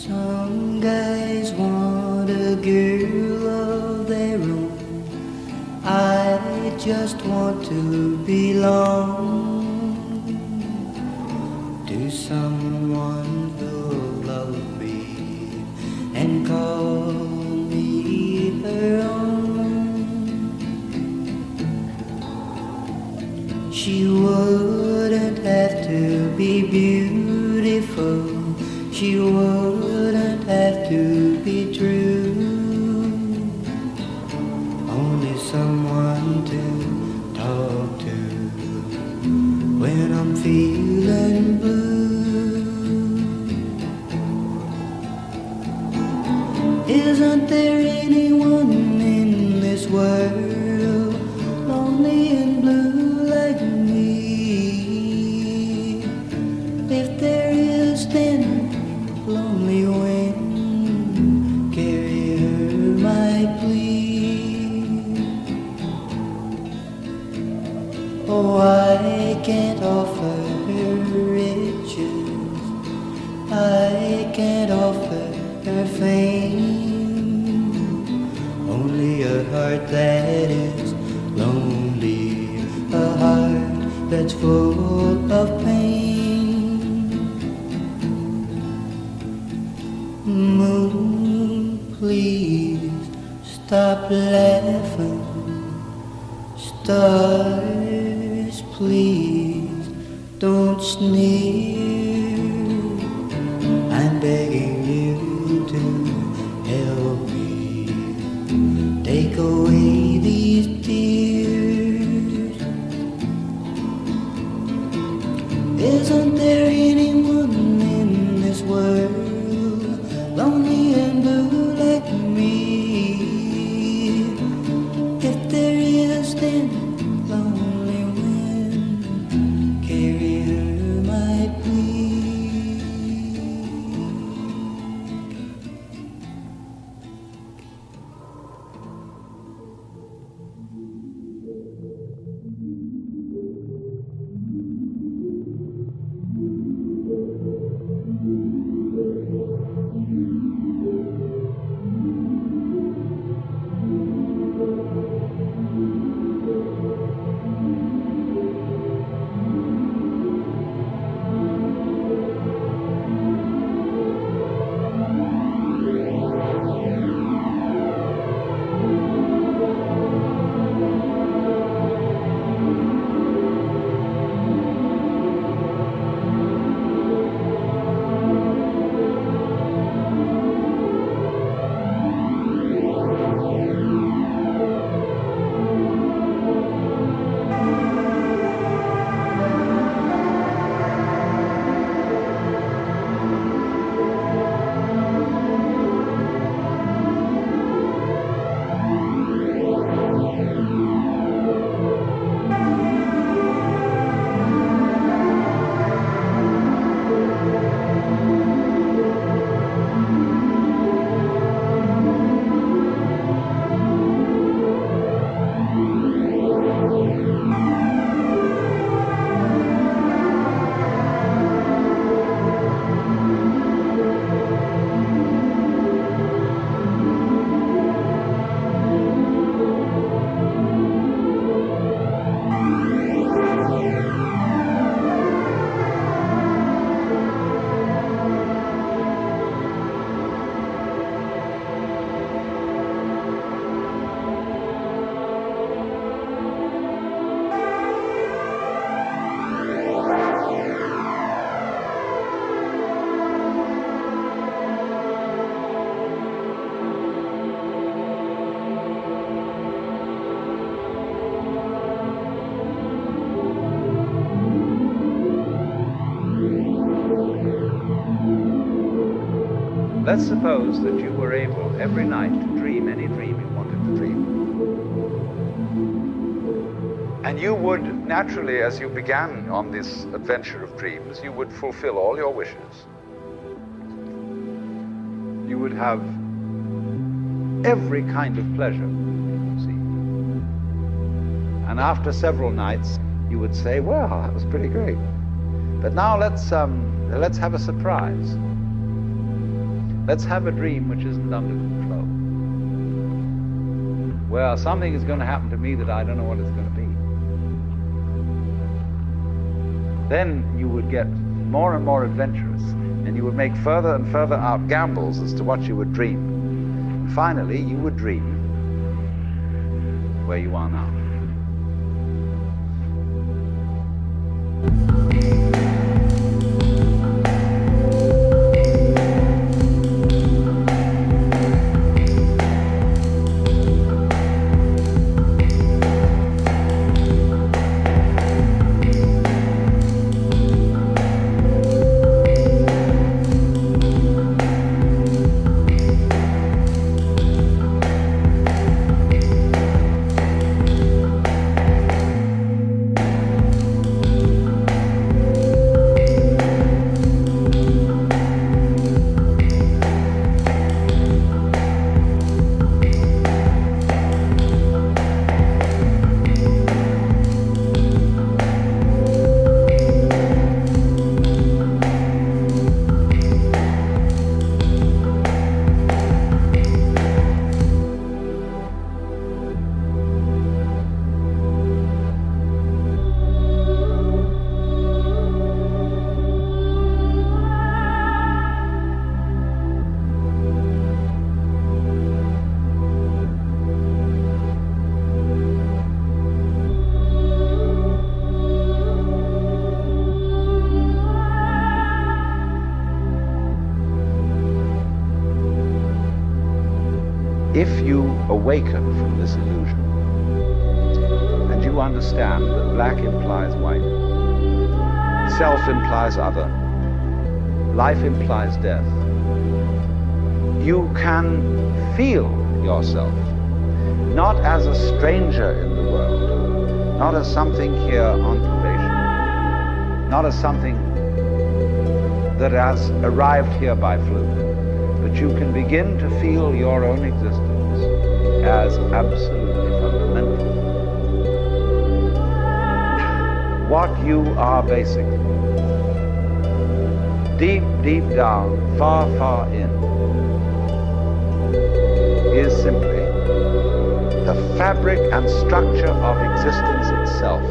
Some guys want a girl of their own. I just want to belong to someone who'll love me and call me her own. She wouldn't have to be beautiful. She wouldn't have to be true. Only someone to talk to when I'm feeling blue. Isn't there anyone in this world lonely and blue like me? If there is, then lonely wind, carry her my plea. Oh, I can't offer her riches, I can't offer her fame, only a heart that is lonely, a heart that's full of pain. Moon, please stop laughing. Stars, please don't sneer. I'm begging you to help me take away these tears. Isn't there anyone in this world lonely and blue like me? If there is, then lonely wind, carry her my plea. Let's suppose that you were able every night to dream any dream you wanted to dream. And you would naturally, as you began on this adventure of dreams, you would fulfill all your wishes. You would have every kind of pleasure, see. And after several nights, you would say, well, that was pretty great. But now let's have a surprise. Let's have a dream which isn't under control, where something is going to happen to me that I don't know what it's going to be. Then you would get more and more adventurous, and you would make further and further out gambles as to what you would dream. And finally, you would dream where you are now. If you awaken from this illusion, and you understand that black implies white, self implies other, life implies death, you can feel yourself not as a stranger in the world, not as something here on probation, not as something that has arrived here by fluke, but you can begin to feel your own existence as absolutely fundamental. What you are basically, deep, deep down, far, far in, is simply the fabric and structure of existence itself.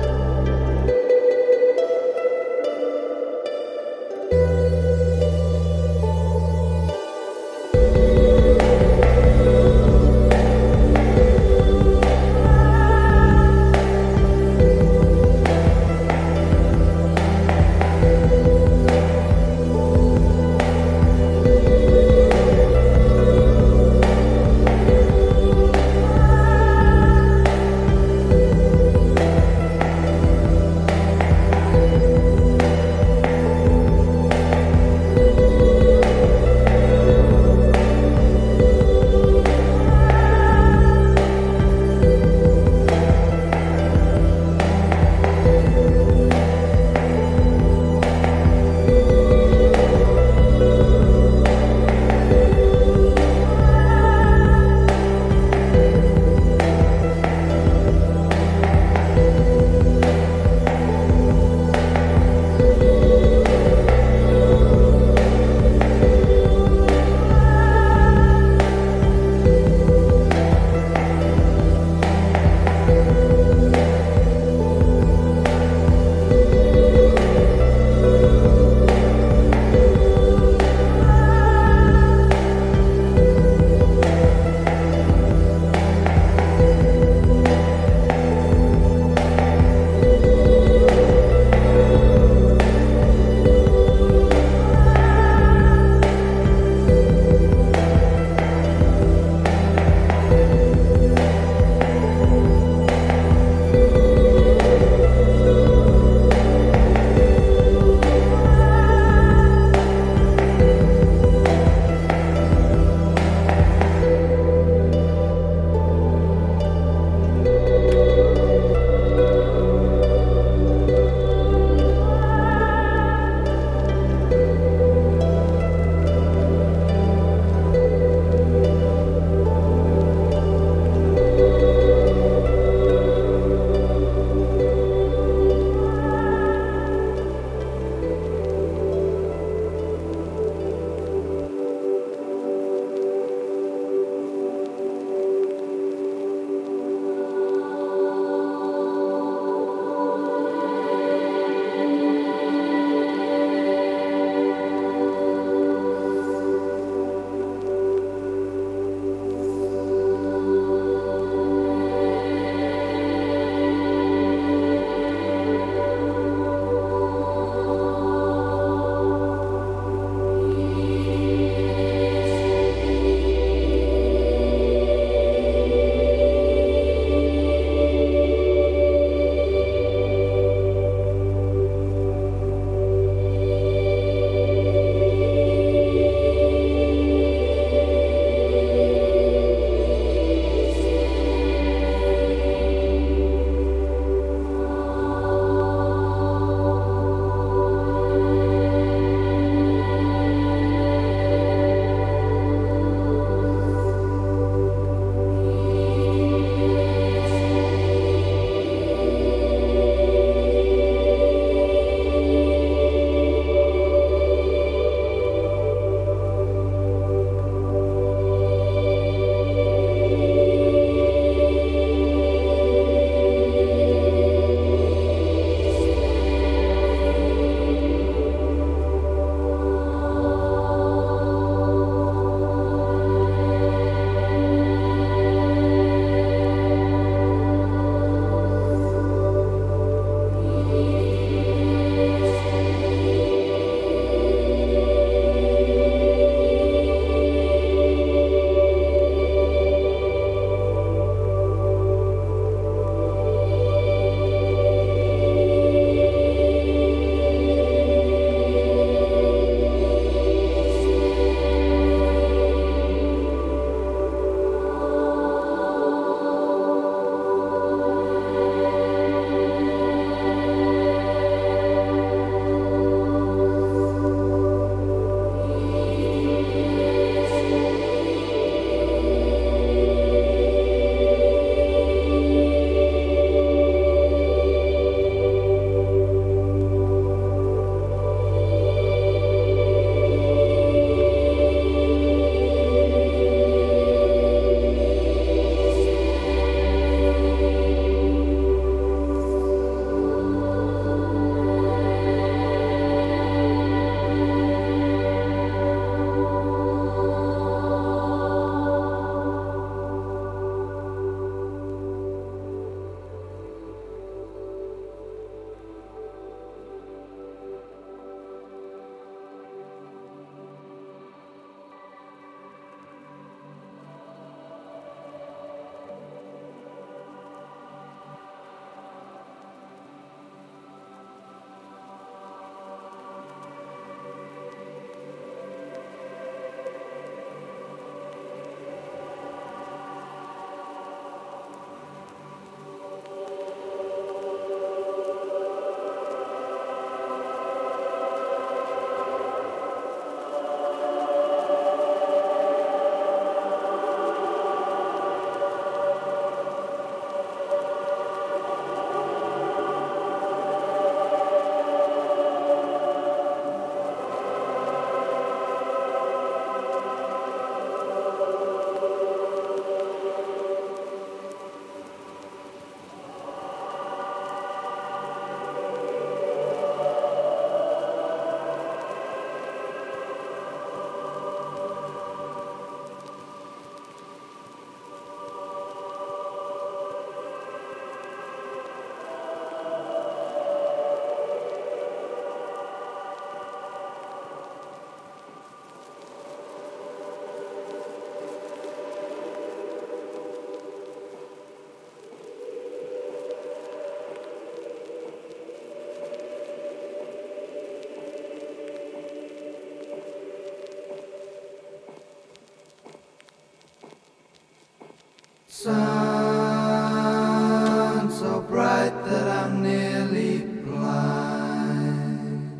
sun so bright that I'm nearly blind.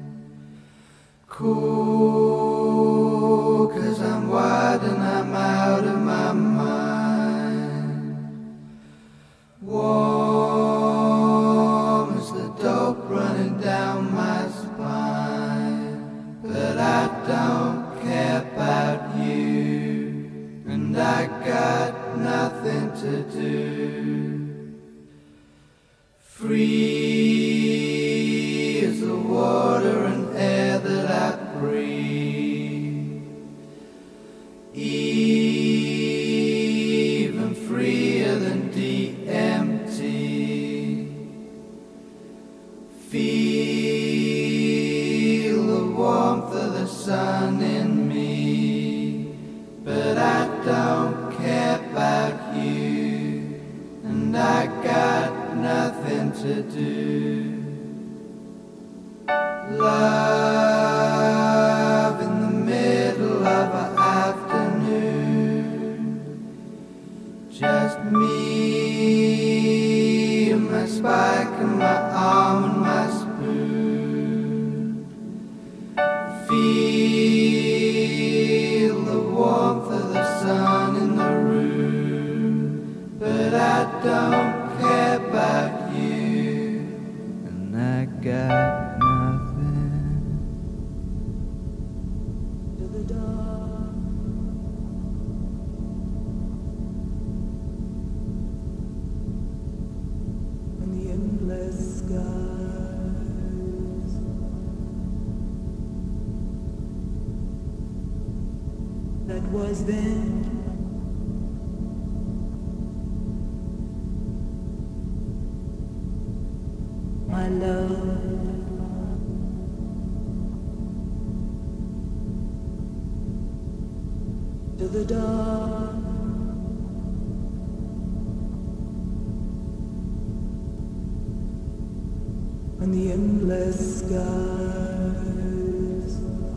Cool, 'cause I'm wide and I'm out of my mind. Warm as the dope running down my spine. But I don't care about you, and I got nothing to do. Free as the water and air that I breathe, even freer than DMT. Feel the warmth of the sun in me, but I don't care about you, and I got nothing to do. Love in the middle of an afternoon, just me and my spike and my arm and my spoon. Feel the warmth of the sun in the room, but I don't care about you, and I got nothing to the dark. And the endless skies that was then. My love, to the dark. And the endless skies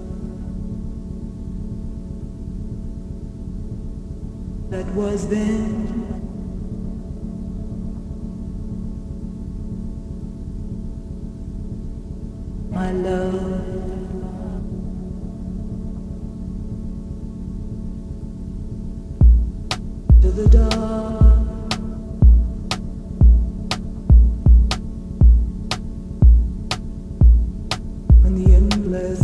that was then. My love, to the dark. And the endless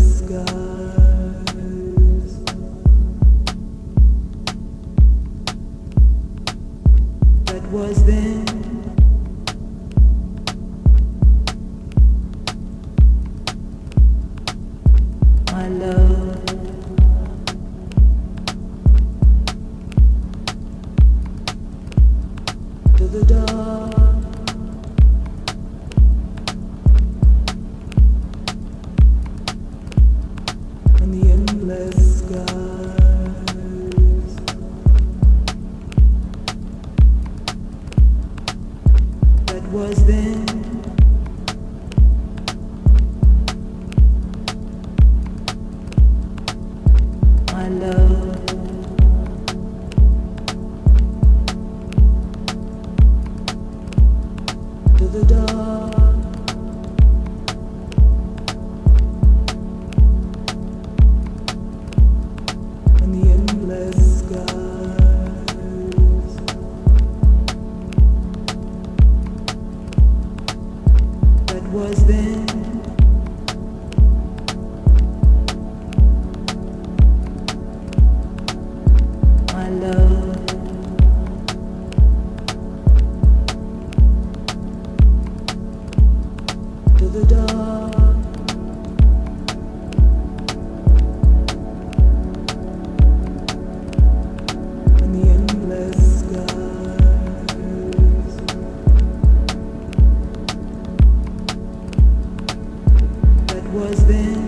skies that was then. My love, to the dark. And the endless skies that was then. My love, to the dark. And the endless skies that was then. My love, to the dark. And the endless skies that was then.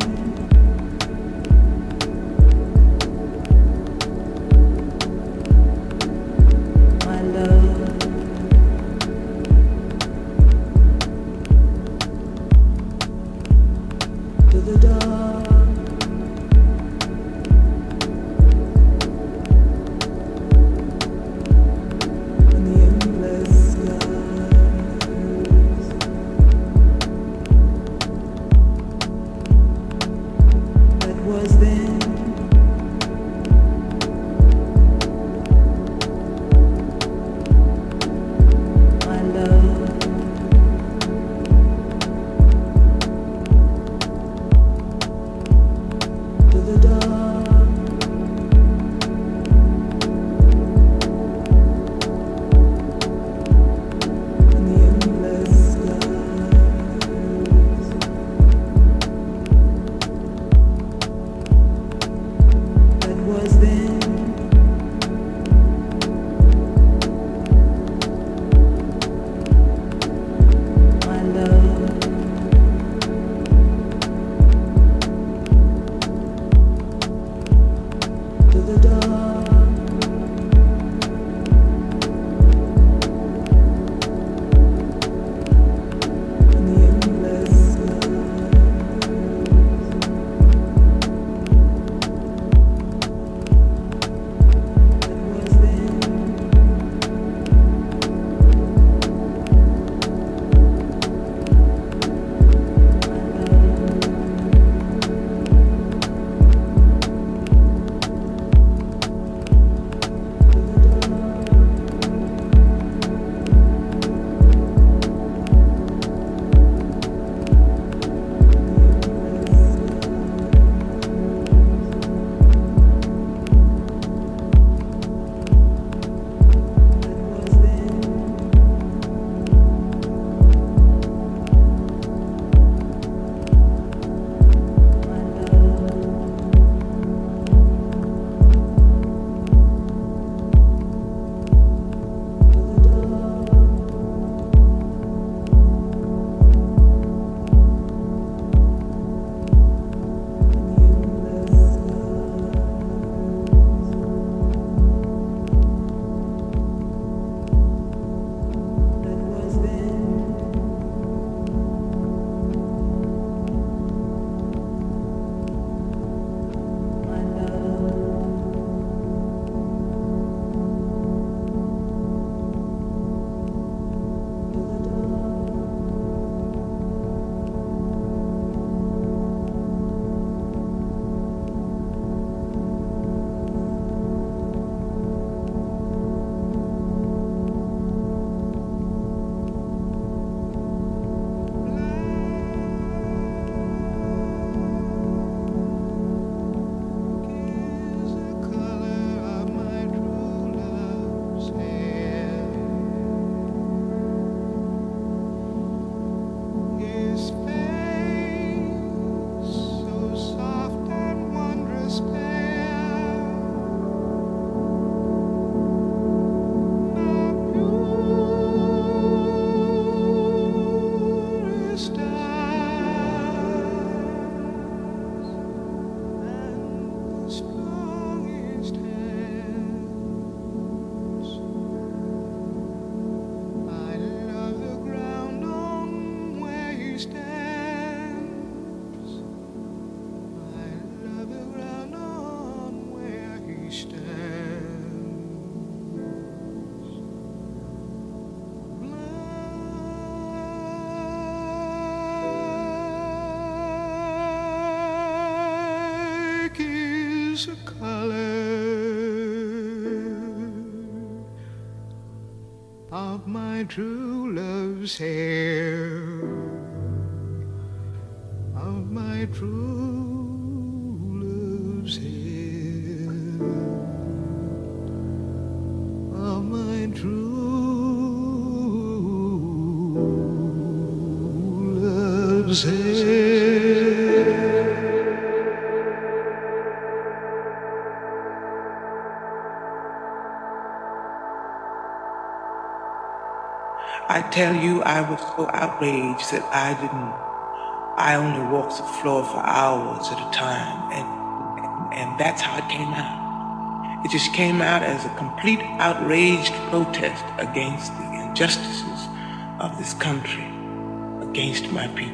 my true love's hair, of my true love's hair, of my true love's hair. I tell you, I was so outraged that I only walked the floor for hours at a time, and that's how it came out. It just came out as a complete outraged protest against the injustices of this country, against my people.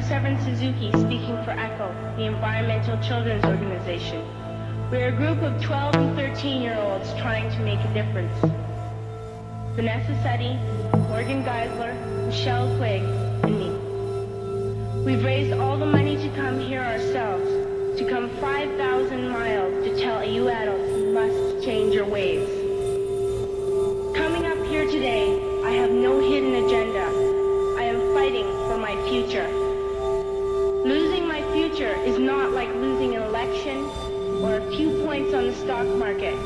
Severin Suzuki, speaking for ECHO, the Environmental Children's Organization. We're a group of 12 and 13-year-olds trying to make a difference. Vanessa Setti, Morgan Geisler, Michelle Quigg, and me. We've raised all the money to come here ourselves, to come 5,000 miles to tell you adults you must change your ways. Coming up here today, I have no hidden agenda. I am fighting for my future. Losing my future is not like losing an election or a few points on the stock market.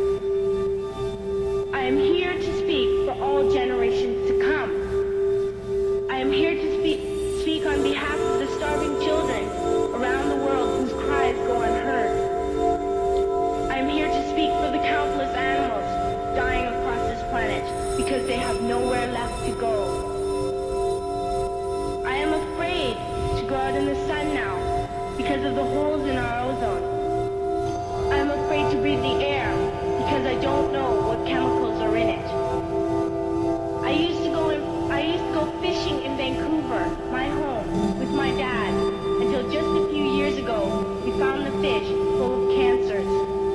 I am here to speak for all generations to come. I am here to speak on behalf of the starving children around the world whose cries go unheard. I am here to speak for the countless animals dying across this planet because they have nowhere left to go. I am afraid to go out in the sun now because of the holes in our ozone. I am afraid to breathe the air because I don't know what chemicals are in it. I used to go fishing in Vancouver, my home, with my dad, until just a few years ago we found the fish full of cancers.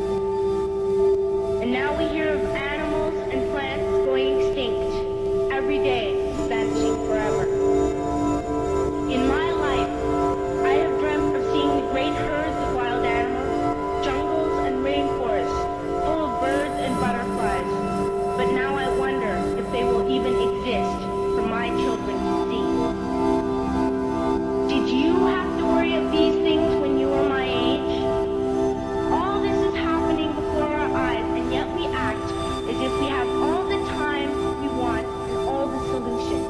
And now we hear of animals and plants going extinct, every day vanishing forever. In my life, I have dreamt of seeing the great herds of wild animals, jungles and rainforests, full of birds and butterflies. But now I wonder if they will even exist for my children to see. Did you have to worry of these things when you were my age? All this is happening before our eyes, and yet we act as if we have all the time we want and all the solutions.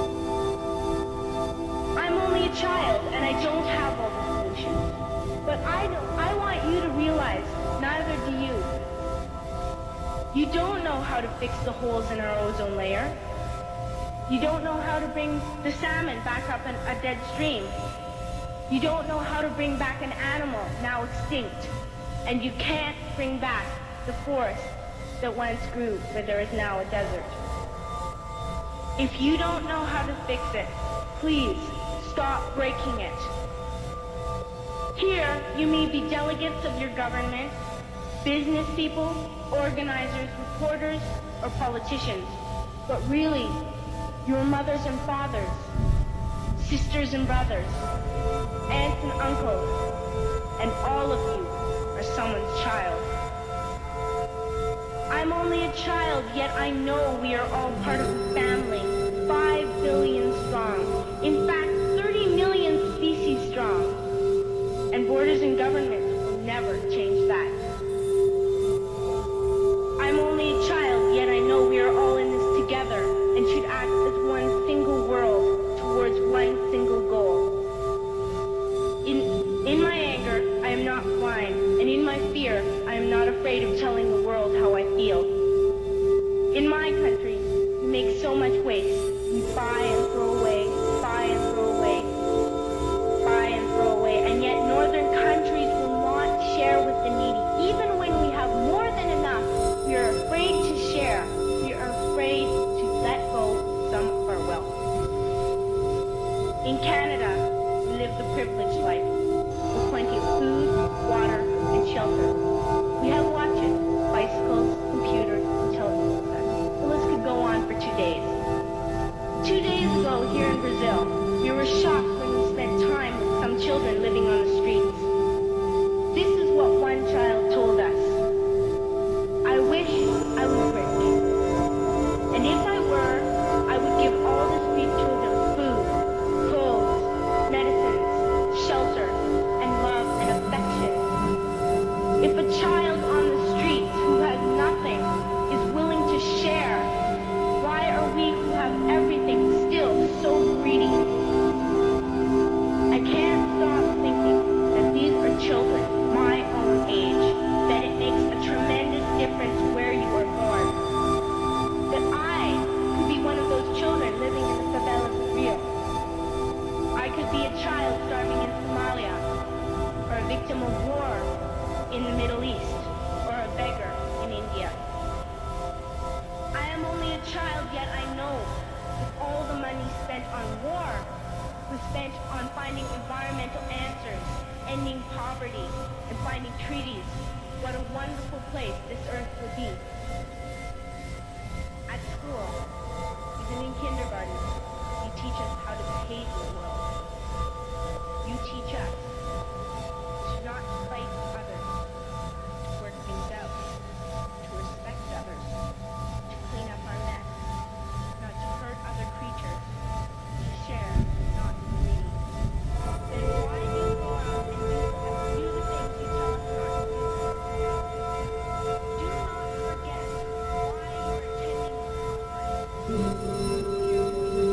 I'm only a child, and I don't have all the solutions. But I want you to realize, neither do you. You don't know how to fix the holes in our ozone layer. You don't know how to bring the salmon back up a dead stream. You don't know how to bring back an animal now extinct. And you can't bring back the forest that once grew where there is now a desert. If you don't know how to fix it, please stop breaking it. Here, you may be delegates of your government, business people, organizers, reporters, or politicians. But really, your mothers and fathers, sisters and brothers, aunts and uncles, and all of you are someone's child. I'm only a child, yet I know we are all part of a family, 5 billion strong. In fact, 30 million species strong. And borders and governments will never change that. I'm only a child, yet I know we are all in this together and should act as one single world towards one single goal. In my anger, I am not blind, and in my fear, I am not afraid of telling the world how I feel. In my country, we make so much waste. We buy and throw away, buy and throw away, buy and throw away, and yet northern countries will not share with the needy. Even when we have more than enough, we are afraid to share. We are afraid to let go some of our wealth. In Canada, we live the privileged life, with plenty of food, water, and shelter. We have watches, bicycles, computers, and television sets. The list could go on for 2 days. 2 days ago, here in Brazil, we were shocked when we spent time with some children living on the streets. This is what one child told us. I wish I was rich. And if I were, I would give all the street children food, clothes, medicines, shelter, and love and affection. If a child on the streets who has nothing is willing to share, why are we who have everything still so greedy? I can't stop thinking finding treaties, what a wonderful place this earth would be. At school, even in kindergarten, you teach us how to behave in the world. You teach us to not fight others, to work things out, to respect others, to clean up our mess, not to hurt other creatures, to share, not to greed. Then why do you go out and do the things you tell us not to do? Do not forget why you're attending the conference.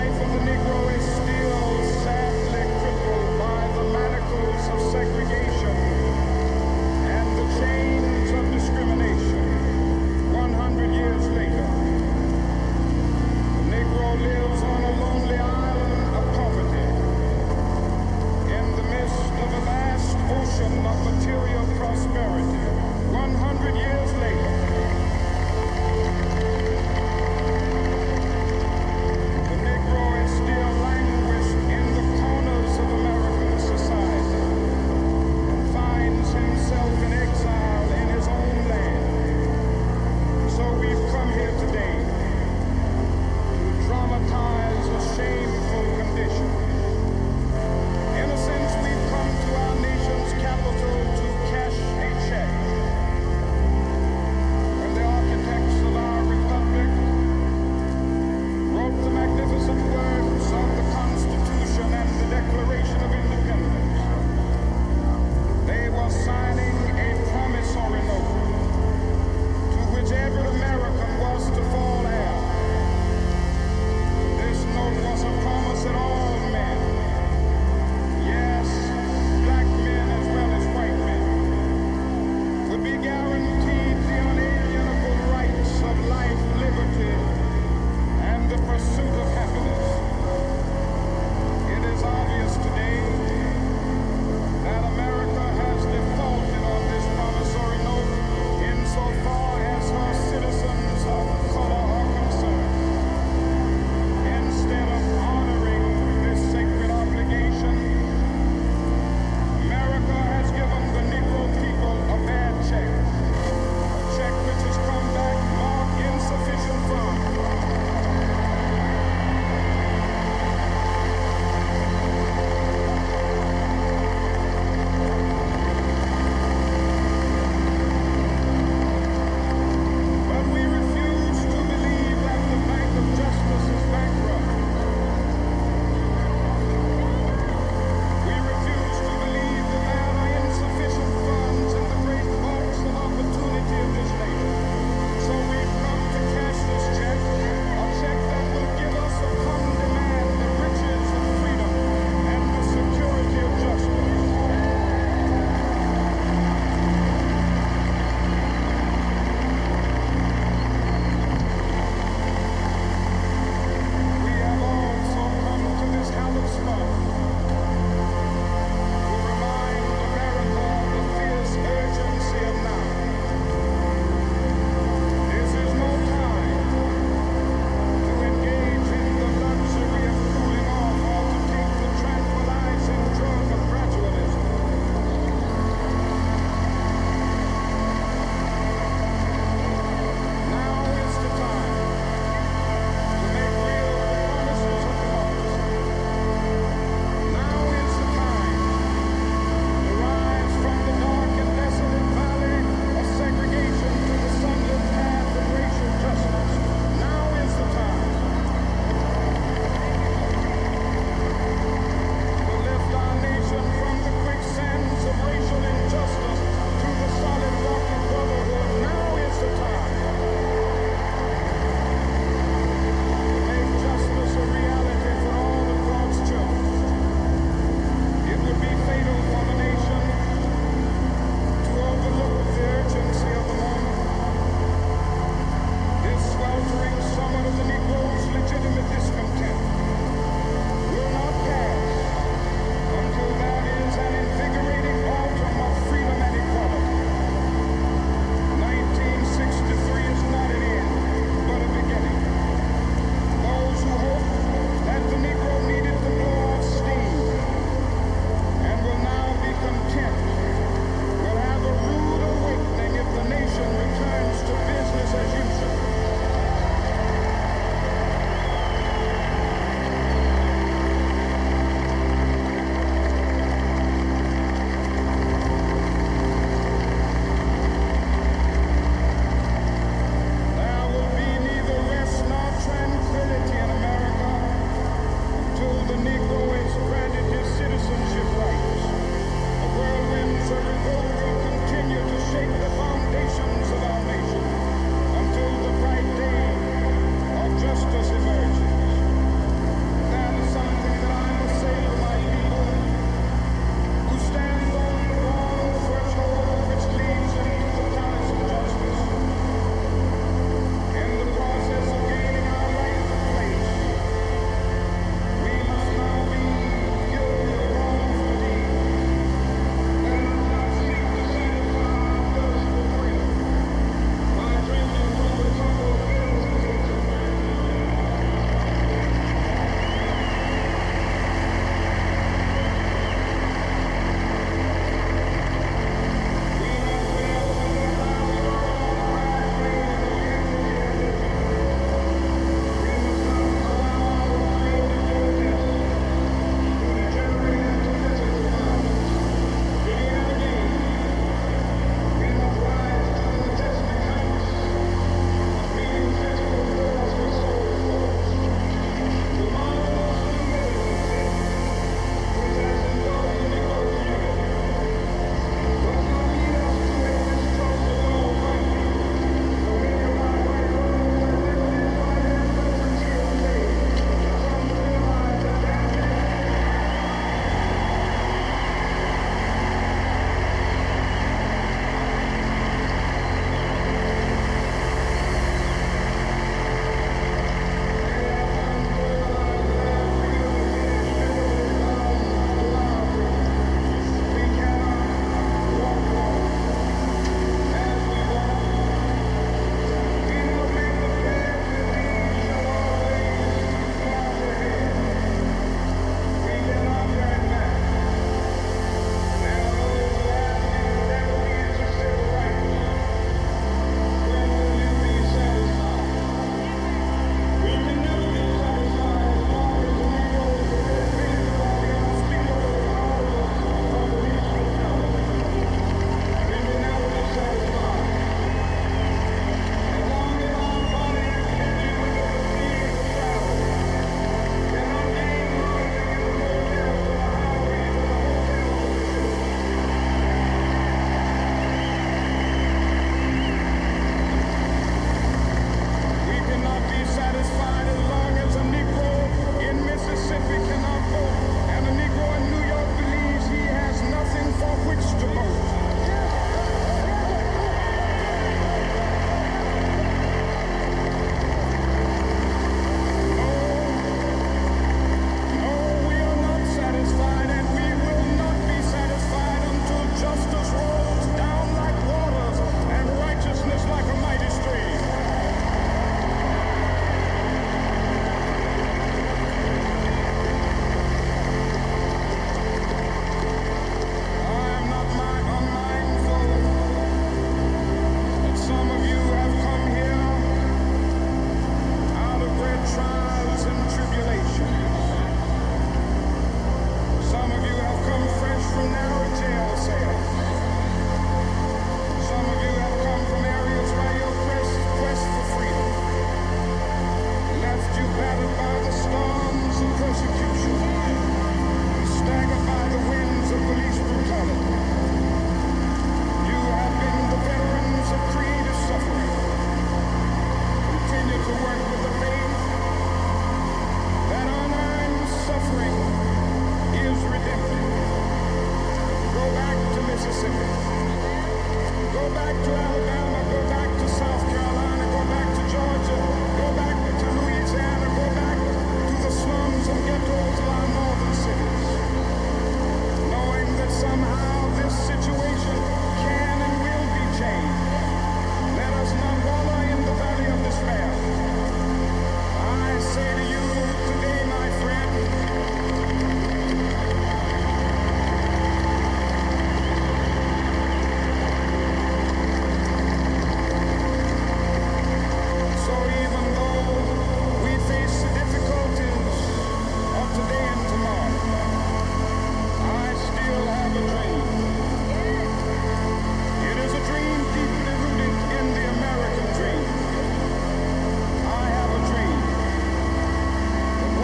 life of the Negro is still sadly crippled by the manacles of segregation and the chains of discrimination. 100 years later, the Negro lives on a lonely island of poverty in the midst of a vast ocean of material prosperity. 100 years later, the Negro is still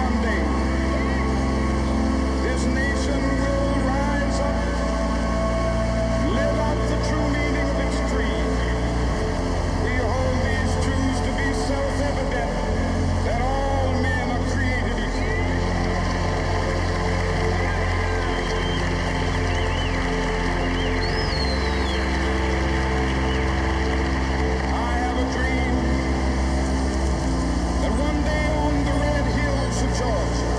one day this nation will rise up, live out the true meaning of its creed. We hold these truths to be self-evident, that all men are created equal. I have a dream that one day on the red hills of Georgia,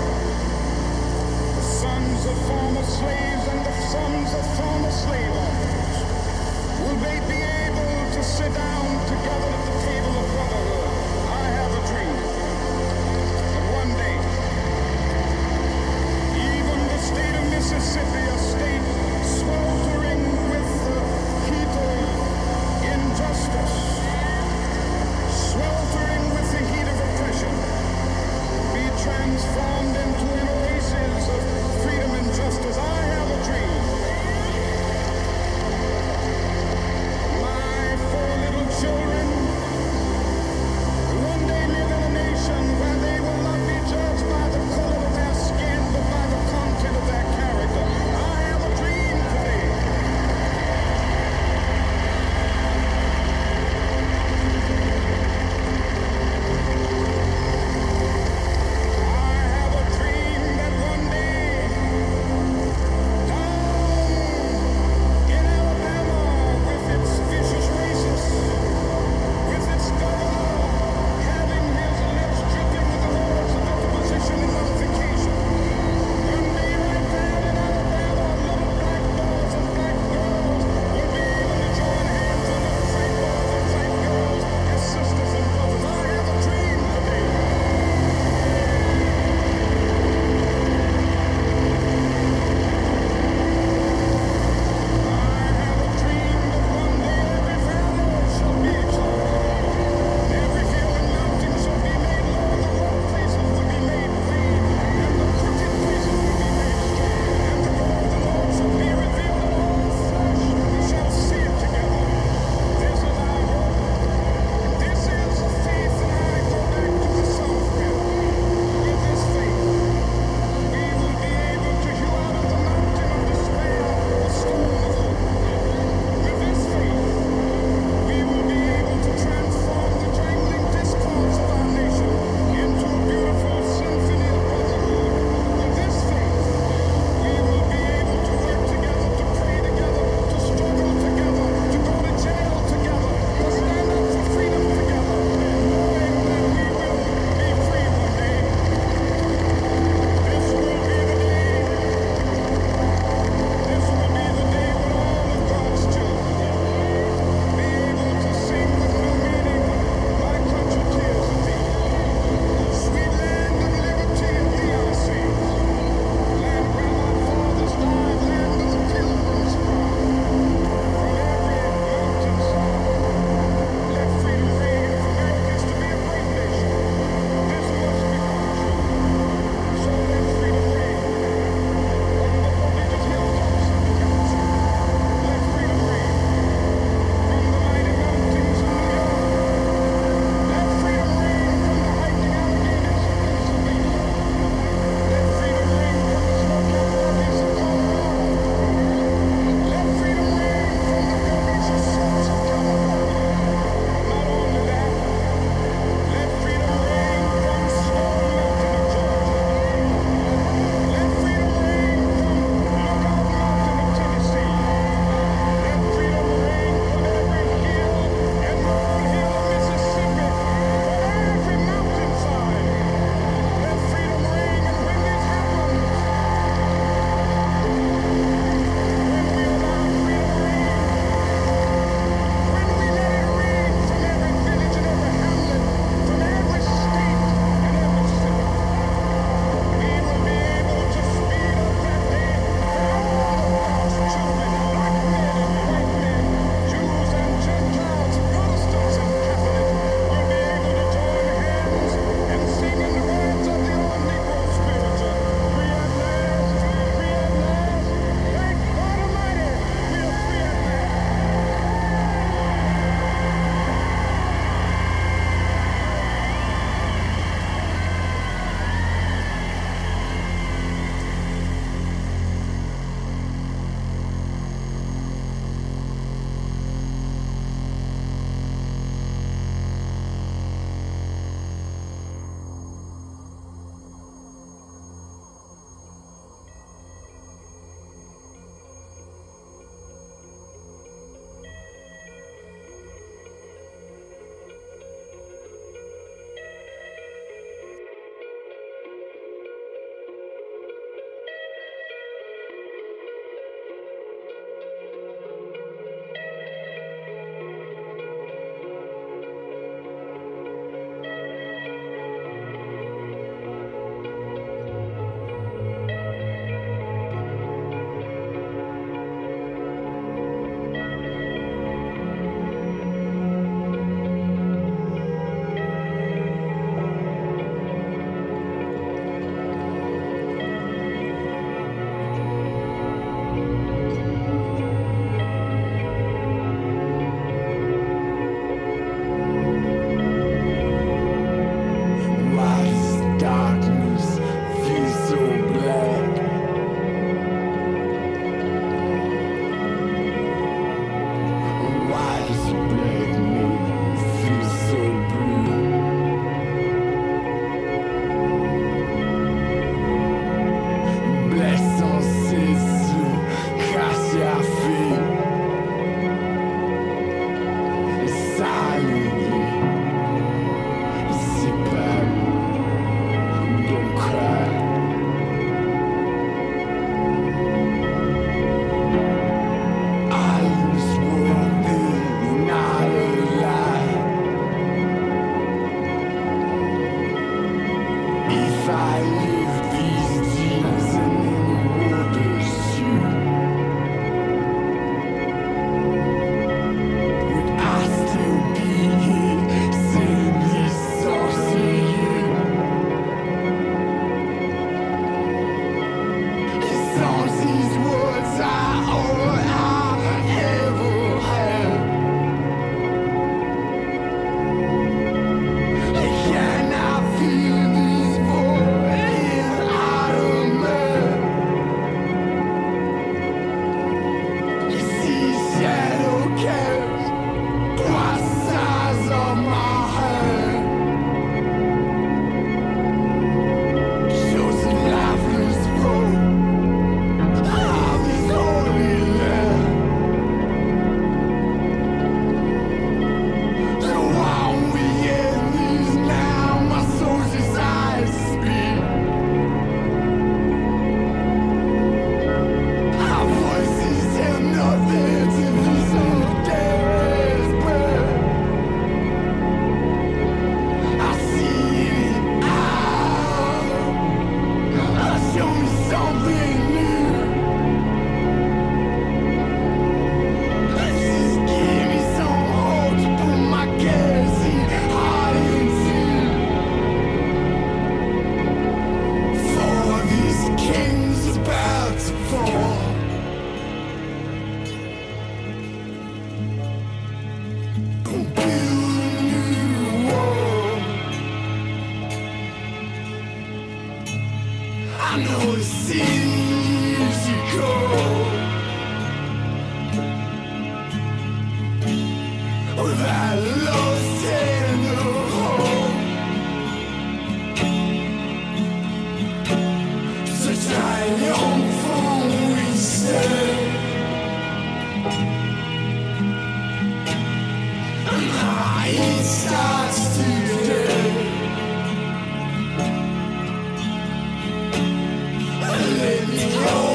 Let me go.